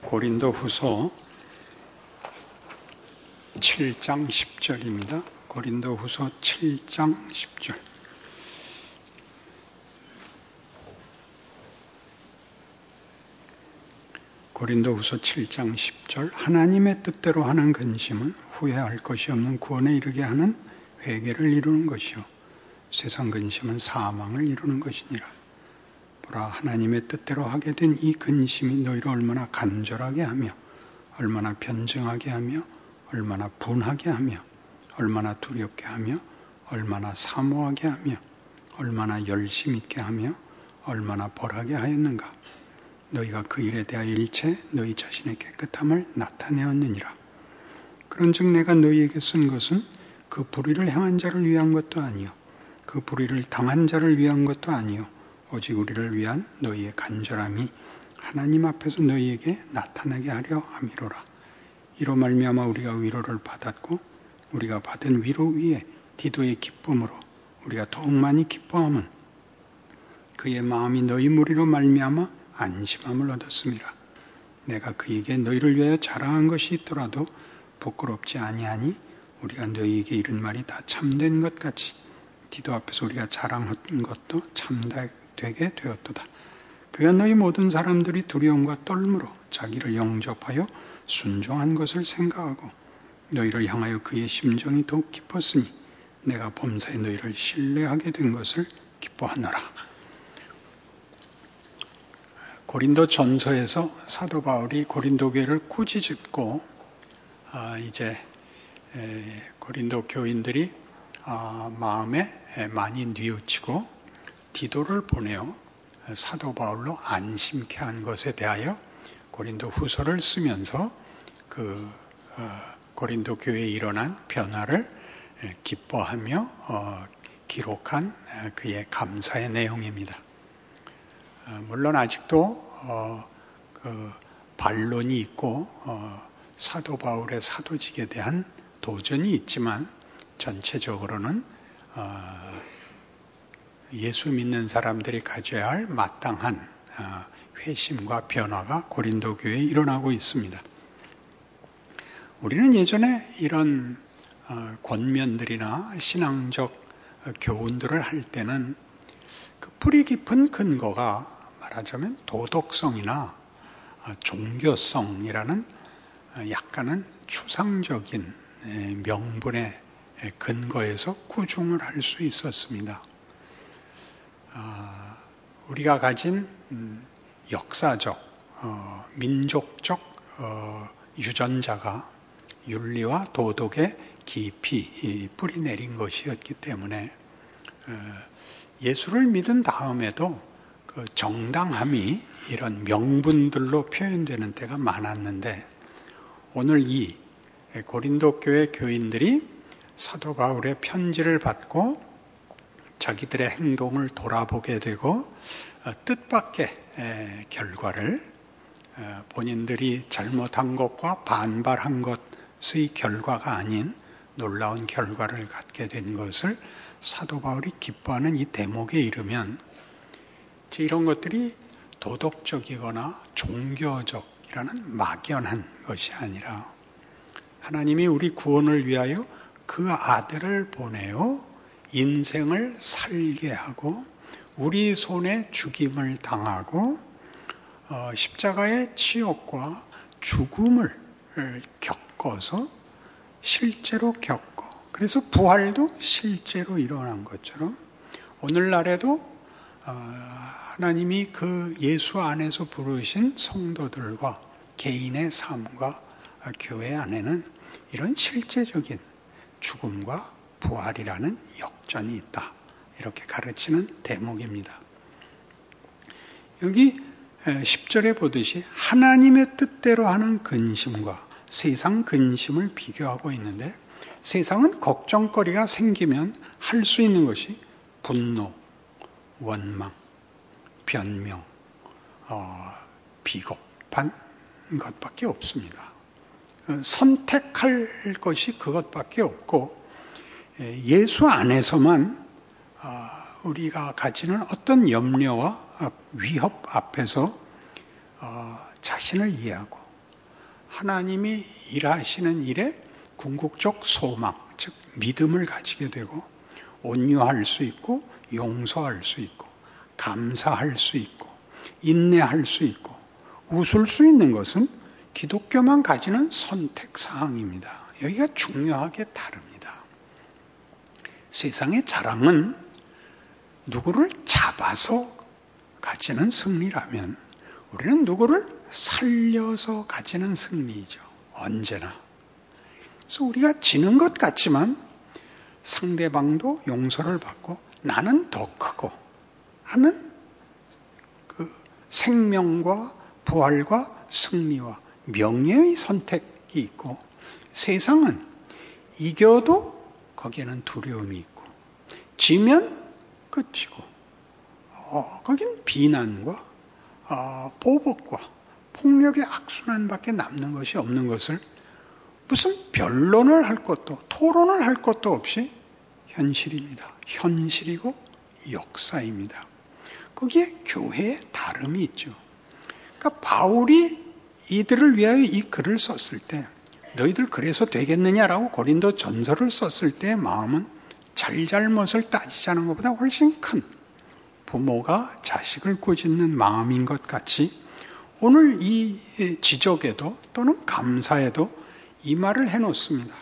고린도후서 7장 10절입니다. 고린도후서 7장 10절. 고린도후서 7장 10절. 하나님의 뜻대로 하는 근심은 후회할 것이 없는 구원에 이르게 하는 회개를 이루는 것이요 세상 근심은 사망을 이루는 것이니라. 보라, 하나님의 뜻대로 하게 된 이 근심이 너희를 얼마나 간절하게 하며 얼마나 변증하게 하며 얼마나 분하게 하며 얼마나 두렵게 하며 얼마나 사모하게 하며 얼마나 열심 있게 하며 얼마나 벌하게 하였는가. 너희가 그 일에 대하여 일체 너희 자신의 깨끗함을 나타내었느니라. 그런즉 내가 너희에게 쓴 것은 그 불의를 행한 자를 위한 것도 아니요 그 불의를 당한 자를 위한 것도 아니요 오직 우리를 위한 너희의 간절함이 하나님 앞에서 너희에게 나타나게 하려 함이로라. 이로 말미암아 우리가 위로를 받았고 우리가 받은 위로 위에 디도의 기쁨으로 우리가 더욱 많이 기뻐함은 그의 마음이 너희 무리로 말미암아 안심함을 얻었음이라. 내가 그에게 너희를 위하여 자랑한 것이 있더라도 부끄럽지 아니하니 우리가 너희에게 이른 말이 다 참된 것 같이 디도 앞에서 우리가 자랑한 것도 참되게 되었도다. 그가 너희 모든 사람들이 두려움과 떨므로 자기를 영접하여 순종한 것을 생각하고 너희를 향하여 그의 심정이 더욱 깊었으니 내가 범사에 너희를 신뢰하게 된 것을 기뻐하노라. 고린도 전서에서 사도 바울이 고린도 교회를 꾸짖고 이제 고린도 교인들이 마음에 많이 뉘우치고 디도를 보내어 사도 바울로 안심케 한 것에 대하여 고린도 후서를 쓰면서 그 고린도 교회에 일어난 변화를 기뻐하며 기록한 그의 감사의 내용입니다. 물론 아직도 그 반론이 있고 사도 바울의 사도직에 대한 도전이 있지만 전체적으로는 예수 믿는 사람들이 가져야 할 마땅한 회심과 변화가 고린도 교회에 일어나고 있습니다. 우리는 예전에 이런 권면들이나 신앙적 교훈들을 할 때는 그 뿌리 깊은 근거가 말하자면 도덕성이나 종교성이라는 약간은 추상적인 명분의 근거에서 구중을 할 수 있었습니다. 우리가 가진 역사적, 민족적 유전자가 윤리와 도덕에 깊이 뿌리 내린 것이었기 때문에 예수를 믿은 다음에도 그 정당함이 이런 명분들로 표현되는 때가 많았는데 오늘 이 고린도 교회 교인들이 사도 바울의 편지를 받고 자기들의 행동을 돌아보게 되고 뜻밖의 결과를 본인들이 잘못한 것과 반발한 것의 결과가 아닌 놀라운 결과를 갖게 된 것을 사도 바울이 기뻐하는 이 대목에 이르면 이런 것들이 도덕적이거나 종교적이라는 막연한 것이 아니라 하나님이 우리 구원을 위하여 그 아들을 보내어 인생을 살게 하고 우리 손에 죽임을 당하고 십자가의 치욕과 죽음을 겪어서 실제로 겪고 그래서 부활도 실제로 일어난 것처럼 오늘날에도 하나님이 그 예수 안에서 부르신 성도들과 개인의 삶과 교회 안에는 이런 실제적인 죽음과 부활이라는 역전이 있다. 이렇게 가르치는 대목입니다. 여기 10절에 보듯이 하나님의 뜻대로 하는 근심과 세상 근심을 비교하고 있는데 세상은 걱정거리가 생기면 할 수 있는 것이 분노, 원망, 변명, 비겁한 것밖에 없습니다. 선택할 것이 그것밖에 없고 예수 안에서만 우리가 가지는 어떤 염려와 위협 앞에서 자신을 이해하고 하나님이 일하시는 일에 궁극적 소망, 즉 믿음을 가지게 되고 온유할 수 있고 용서할 수 있고 감사할 수 있고 인내할 수 있고 웃을 수 있는 것은 기독교만 가지는 선택사항입니다. 여기가 중요하게 다릅니다. 세상의 자랑은 누구를 잡아서 가지는 승리라면 우리는 누구를 살려서 가지는 승리이죠. 언제나. 그래서 우리가 지는 것 같지만 상대방도 용서를 받고 나는 더 크고 하는 그 생명과 부활과 승리와 명예의 선택이 있고 세상은 이겨도 거기에는 두려움이 있고 지면 끝이고 거긴 비난과 보복과 폭력의 악순환밖에 남는 것이 없는 것을 무슨 변론을 할 것도 토론을 할 것도 없이 현실입니다. 현실이고 역사입니다. 거기에 교회의 다름이 있죠. 그러니까 바울이 이들을 위하여 이 글을 썼을 때 너희들 그래서 되겠느냐라고 고린도 전서를 썼을 때의 마음은 잘잘못을 따지자는 것보다 훨씬 큰 부모가 자식을 꾸짖는 마음인 것 같이 오늘 이 지적에도 또는 감사에도 이 말을 해놓습니다.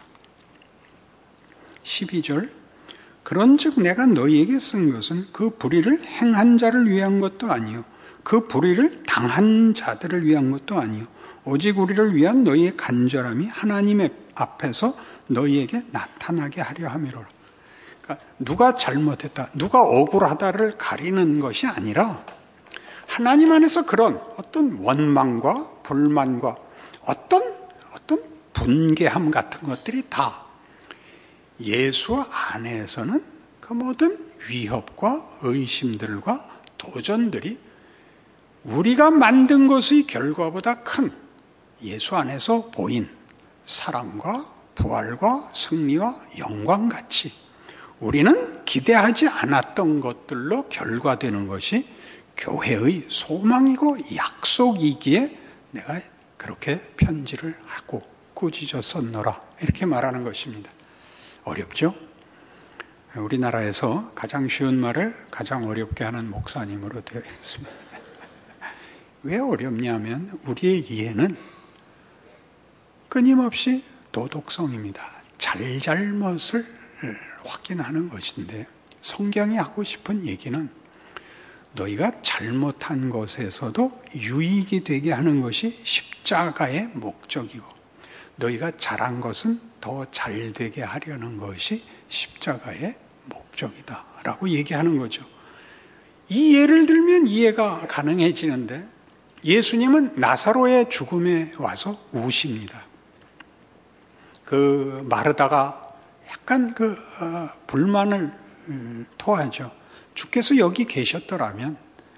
12절 그런즉 내가 너희에게 쓴 것은 그 불의를 행한 자를 위한 것도 아니요 그 불의를 당한 자들을 위한 것도 아니요 오직 우리를 위한 너희의 간절함이 하나님 앞에서 너희에게 나타나게 하려 함이로라. 그러니까 누가 잘못했다, 누가 억울하다를 가리는 것이 아니라 하나님 안에서 그런 어떤 원망과 불만과 어떤 분개함 같은 것들이 다 예수 안에서는 그 모든 위협과 의심들과 도전들이 우리가 만든 것의 결과보다 큰 예수 안에서 보인 사랑과 부활과 승리와 영광같이 우리는 기대하지 않았던 것들로 결과되는 것이 교회의 소망이고 약속이기에 내가 그렇게 편지를 하고 꾸짖어 썼노라 이렇게 말하는 것입니다. 어렵죠? 우리나라에서 가장 쉬운 말을 가장 어렵게 하는 목사님으로 되어 있습니다. 왜 어렵냐면 우리의 이해는 끊임없이 도덕성입니다. 잘잘못을 확인하는 것인데 성경이 하고 싶은 얘기는 너희가 잘못한 것에서도 유익이 되게 하는 것이 십자가의 목적이고 너희가 잘한 것은 더 잘되게 하려는 것이 십자가의 목적이다 라고 얘기하는 거죠. 이 예를 들면 이해가 가능해지는데 예수님은 나사로의 죽음에 와서 우십니다. 그 마르다가 약간 불만을 토하죠. 주께서 여기 계셨더라면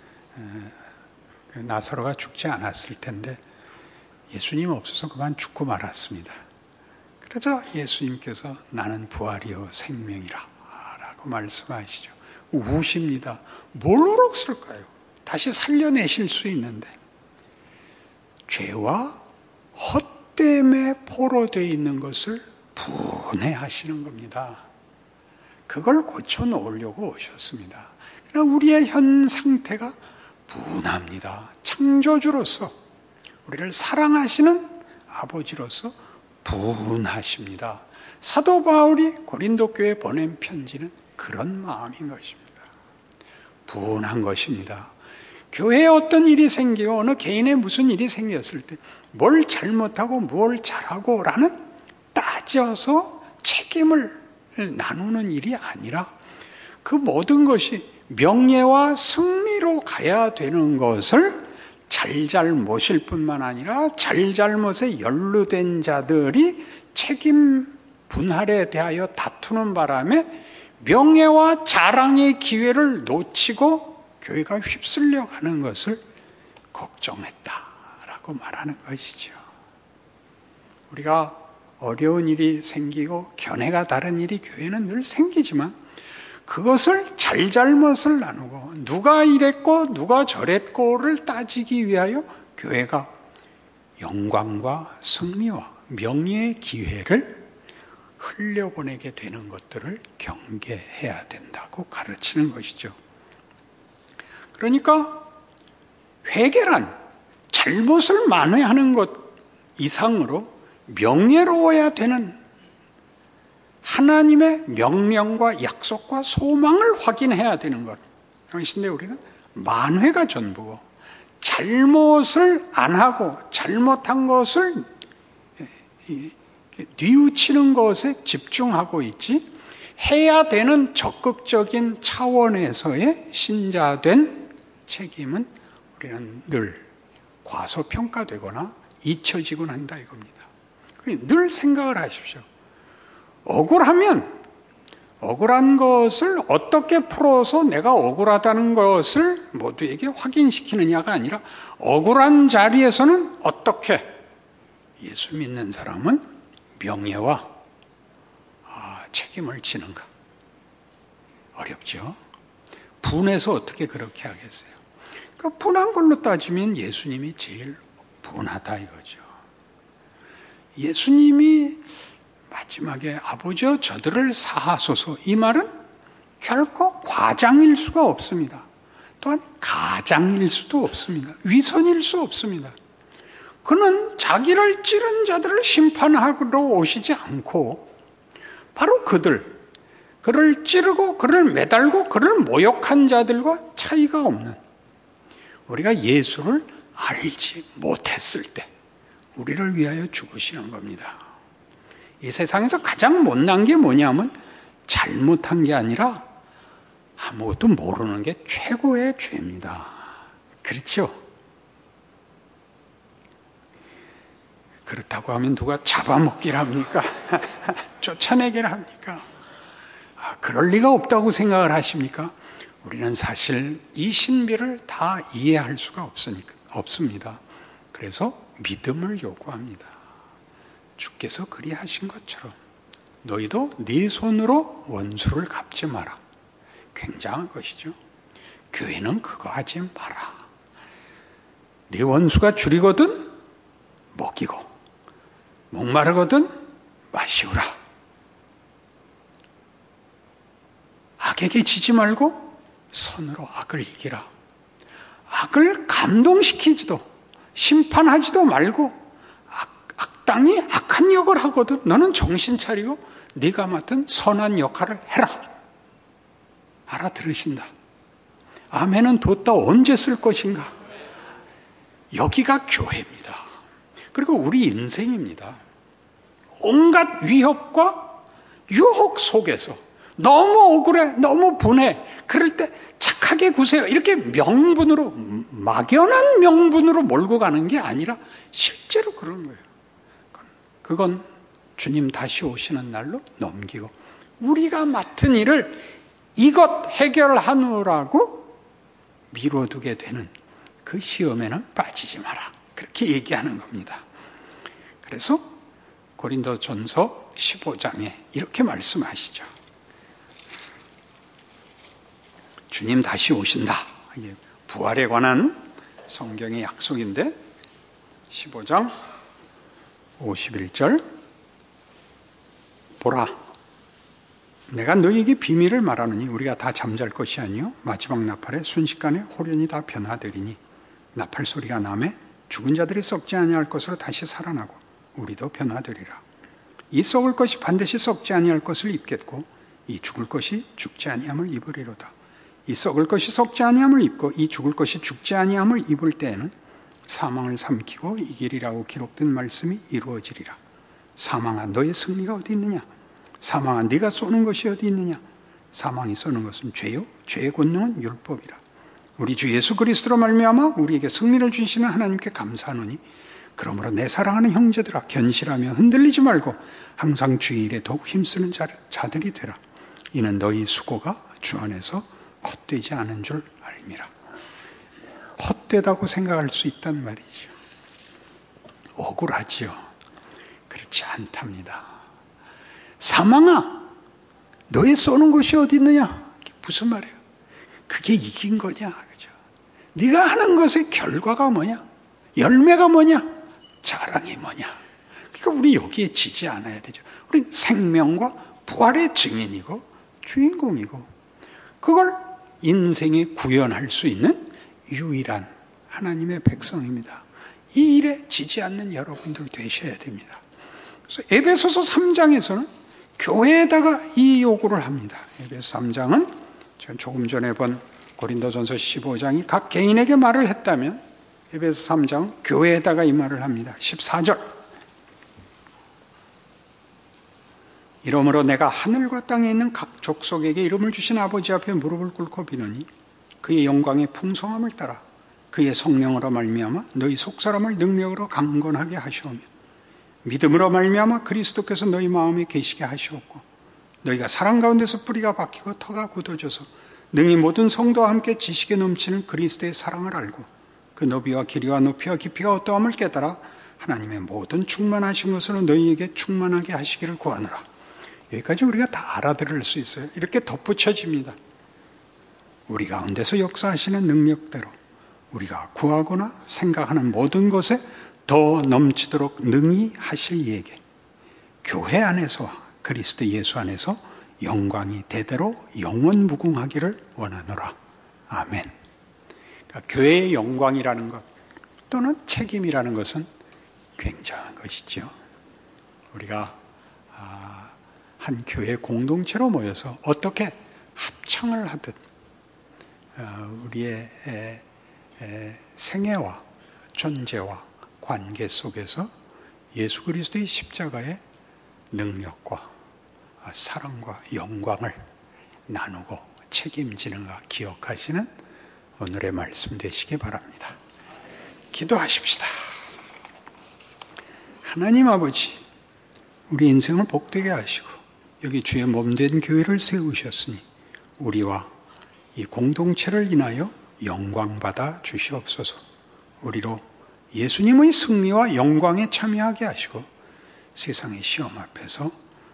나사로가 죽지 않았을 텐데 예수님 없어서 그만 죽고 말았습니다. 그러자 예수님께서 나는 부활이요 생명이라 라고 말씀하시죠. 우십니다. 뭘 울었을까요? 다시 살려내실 수 있는데 죄와 헛됨에 포로되어 있는 것을 분해하시는 겁니다. 그걸 고쳐놓으려고 오셨습니다. 그러나 우리의 현 상태가 분합니다. 창조주로서 우리를 사랑하시는 아버지로서 분하십니다. 사도 바울이 고린도 교회에 보낸 편지는 그런 마음인 것입니다. 분한 것입니다. 교회에 어떤 일이 생기고 어느 개인의 무슨 일이 생겼을 때 뭘 잘못하고 뭘 잘하고 라는 따져서 책임을 나누는 일이 아니라 그 모든 것이 명예와 승리로 가야 되는 것을 잘잘못일 뿐만 아니라 잘잘못에 연루된 자들이 책임 분할에 대하여 다투는 바람에 명예와 자랑의 기회를 놓치고 교회가 휩쓸려 가는 것을 걱정했다라고 말하는 것이죠. 우리가 어려운 일이 생기고 견해가 다른 일이 교회는 늘 생기지만 그것을 잘잘못을 나누고 누가 이랬고 누가 저랬고를 따지기 위하여 교회가 영광과 승리와 명예의 기회를 흘려보내게 되는 것들을 경계해야 된다고 가르치는 것이죠. 그러니까 회개란 잘못을 만회하는 것 이상으로 명예로워야 되는 하나님의 명령과 약속과 소망을 확인해야 되는 것. 그런데 우리는 만회가 전부고 잘못을 안 하고 잘못한 것을 뉘우치는 것에 집중하고 있지, 해야 되는 적극적인 차원에서의 신자된 책임은 우리는 늘 과소평가되거나 잊혀지곤 한다 이겁니다. 늘 생각을 하십시오. 억울하면 억울한 것을 어떻게 풀어서 내가 억울하다는 것을 모두에게 확인시키느냐가 아니라 억울한 자리에서는 어떻게 예수 믿는 사람은 명예와 책임을 지는가. 어렵죠. 분해서 어떻게 그렇게 하겠어요. 그 분한 걸로 따지면 예수님이 제일 분하다 이거죠. 예수님이 마지막에 아버지여 저들을 사하소서, 이 말은 결코 과장일 수가 없습니다. 또한 가장일 수도 없습니다. 위선일 수 없습니다. 그는 자기를 찌른 자들을 심판하러 오시지 않고 바로 그를 찌르고 그를 매달고 그를 모욕한 자들과 차이가 없는, 우리가 예수를 알지 못했을 때 우리를 위하여 죽으시는 겁니다. 이 세상에서 가장 못난 게 뭐냐면 잘못한 게 아니라 아무것도 모르는 게 최고의 죄입니다. 그렇죠? 그렇다고 하면 누가 잡아먹기를 합니까? 쫓아내기를 합니까? 그럴 리가 없다고 생각을 하십니까? 우리는 사실 이 신비를 다 이해할 수가 없습니다. 그래서 믿음을 요구합니다. 주께서 그리하신 것처럼 너희도 네 손으로 원수를 갚지 마라. 굉장한 것이죠. 교회는 그거 하지 마라. 네 원수가 줄이거든 먹이고 목마르거든 마시우라. 악에게 지지 말고 선으로 악을 이기라. 악을 감동시키지도 심판하지도 말고 악당이 악한 역을 하거든 너는 정신 차리고 네가 맡은 선한 역할을 해라. 알아들으신다. 아멘은 뒀다 언제 쓸 것인가. 여기가 교회입니다. 그리고 우리 인생입니다. 온갖 위협과 유혹 속에서 너무 억울해, 너무 분해, 그럴 때 착하게 구세요. 이렇게 명분으로, 막연한 명분으로 몰고 가는 게 아니라 실제로 그런 거예요. 그건 주님 다시 오시는 날로 넘기고 우리가 맡은 일을 이것 해결하느라고 미뤄두게 되는 그 시험에는 빠지지 마라. 그렇게 얘기하는 겁니다. 그래서 고린도전서 15장에 이렇게 말씀하시죠. 주님 다시 오신다. 이게 부활에 관한 성경의 약속인데 15장 51절 보라 내가 너희에게 비밀을 말하느니 우리가 다 잠잘 것이 아니요 마지막 나팔에 순식간에 호련히 다 변화되리니 나팔 소리가 나매 죽은 자들이 썩지 아니할 것으로 다시 살아나고 우리도 변화되리라. 이 썩을 것이 반드시 썩지 아니할 것을 입겠고 이 죽을 것이 죽지 아니함을 입으리로다. 이 썩을 것이 썩지 아니함을 입고 이 죽을 것이 죽지 아니함을 입을 때에는 사망을 삼키고 이기리라고 기록된 말씀이 이루어지리라. 사망아 너의 승리가 어디 있느냐? 사망아 네가 쏘는 것이 어디 있느냐? 사망이 쏘는 것은 죄요 죄의 권능은 율법이라. 우리 주 예수 그리스도로 말미암아 우리에게 승리를 주시는 하나님께 감사하노니 그러므로 내 사랑하는 형제들아 견실하며 흔들리지 말고 항상 주의 일에 더욱 힘쓰는 자들이 되라. 이는 너희 수고가 주 안에서 헛되지 않은 줄 알미라. 헛되다고 생각할 수 있단 말이죠. 억울하지요. 그렇지 않답니다. 사망아 너의 쏘는 곳이 어디 있느냐? 무슨 말이에요? 그게 이긴 거냐? 그죠? 네가 하는 것의 결과가 뭐냐? 열매가 뭐냐? 자랑이 뭐냐? 그러니까 우리 여기에 지지 않아야 되죠. 우리 생명과 부활의 증인이고 주인공이고, 그걸 인생에 구현할 수 있는 유일한 하나님의 백성입니다. 이 일에 지지 않는 여러분들 되셔야 됩니다. 그래서 에베소서 3장에서는 교회에다가 이 요구를 합니다. 에베소 3장은 제가 조금 전에 본 고린도전서 15장이 각 개인에게 말을 했다면, 에베소 3장 교회에다가 이 말을 합니다. 14절, 이러므로 내가 하늘과 땅에 있는 각 족속에게 이름을 주신 아버지 앞에 무릎을 꿇고 비노니 그의 영광의 풍성함을 따라 그의 성령으로 말미암아 너희 속사람을 능력으로 강건하게 하시오며 믿음으로 말미암아 그리스도께서 너희 마음에 계시게 하시옵고 너희가 사랑 가운데서 뿌리가 박히고 터가 굳어져서 능히 모든 성도와 함께 지식에 넘치는 그리스도의 사랑을 알고 그 너비와 길이와 높이와 깊이가 어떠함을 깨달아 하나님의 모든 충만하신 것으로 너희에게 충만하게 하시기를 구하노라. 여기까지 우리가 다 알아들을 수 있어요. 이렇게 덧붙여집니다. 우리 가운데서 역사하시는 능력대로 우리가 구하거나 생각하는 모든 것에 더 넘치도록 능히 하실 이에게 교회 안에서와 그리스도 예수 안에서 영광이 대대로 영원 무궁하기를 원하노라. 아멘. 그러니까 교회의 영광이라는 것 또는 책임이라는 것은 굉장한 것이죠. 우리가 한 교회 공동체로 모여서 어떻게 합창을 하듯 우리의 생애와 존재와 관계 속에서 예수 그리스도의 십자가의 능력과 사랑과 영광을 나누고 책임지는가 기억하시는 오늘의 말씀 되시기 바랍니다. 기도하십시다. 하나님 아버지, 우리 인생을 복되게 하시고 여기 주의 몸된 교회를 세우셨으니 우리와 이 공동체를 인하여 영광받아 주시옵소서. 우리로 예수님의 승리와 영광에 참여하게 하시고 세상의 시험 앞에서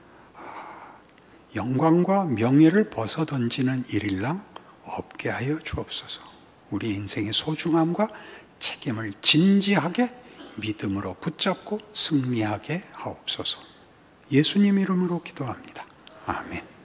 영광과 명예를 벗어던지는 일일랑 없게 하여 주옵소서. 우리 인생의 소중함과 책임을 진지하게 믿음으로 붙잡고 승리하게 하옵소서. 예수님 이름으로 기도합니다. 아멘.